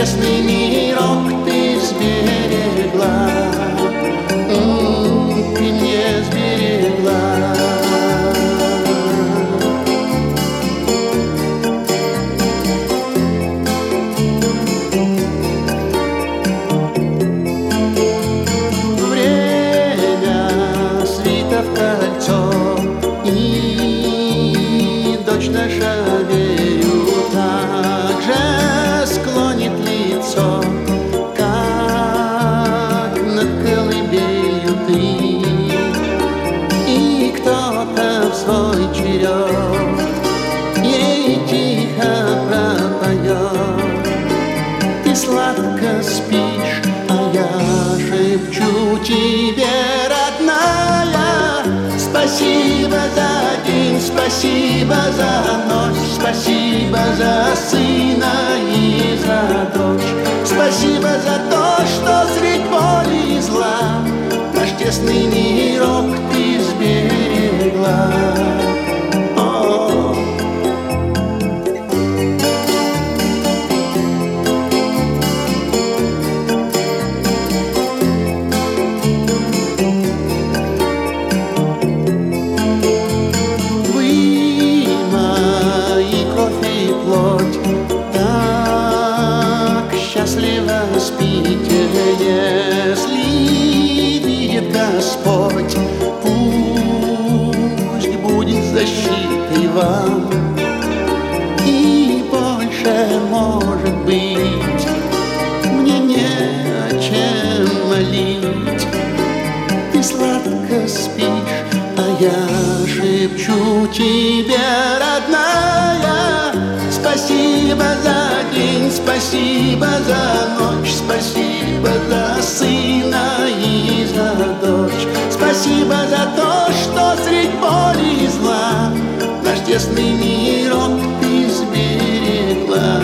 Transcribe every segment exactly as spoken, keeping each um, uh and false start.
честный мирок ты сберегла, М, ты мне сберегла. Время свито в кольцо, и дочь наша верю так же склонит лицо, как над колыбелью ты. И кто-то в свой черед ей тихо пропоет. Ты сладко спишь, а я шепчу тебе, родная, спасибо за день, спасибо за ночь, спасибо за сына и за дочь. Спасибо за то, что средь боли и зла наш тесный мирок ты сберегла. О, плоть, так счастливо спите, если видит Господь. Пусть будет защитой вам, и больше, может быть, мне не о чем молить. Ты сладко спишь, а я шепчу тебе, родная, спасибо за день, спасибо за ночь, спасибо за сына и за дочь. Спасибо за то, что средь боли и зла наш тесный мирок ты сберегла.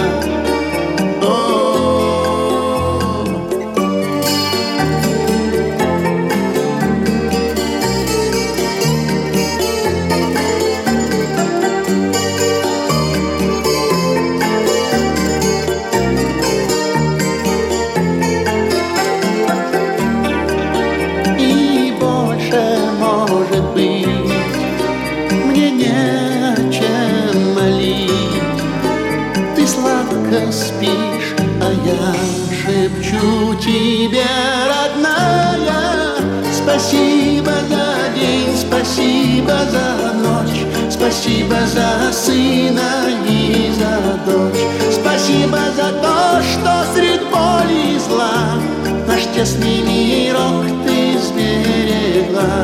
Сладко спишь, а я шепчу тебе, родная, спасибо за день, спасибо за ночь, спасибо за сына и за дочь. Спасибо за то, что средь боли и зла наш тесный мирок ты сберегла.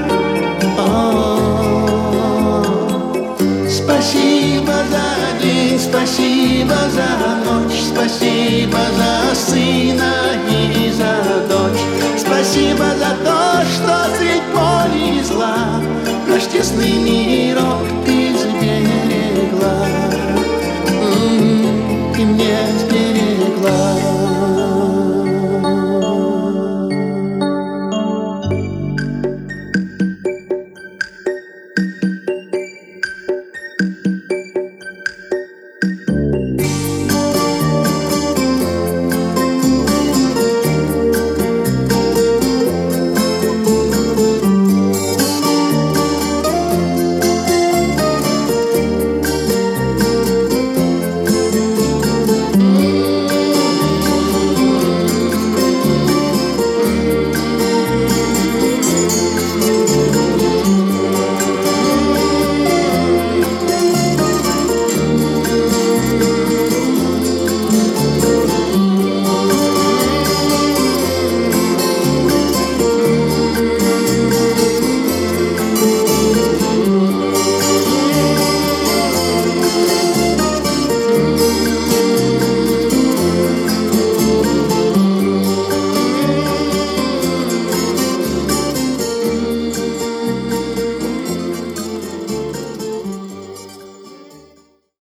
О, спасибо за день, спасибо за ночь, спасибо за сына и за дочь. Спасибо за то, что средь боли и зла наш тесный мирок ты сберегла. М-м, ты мне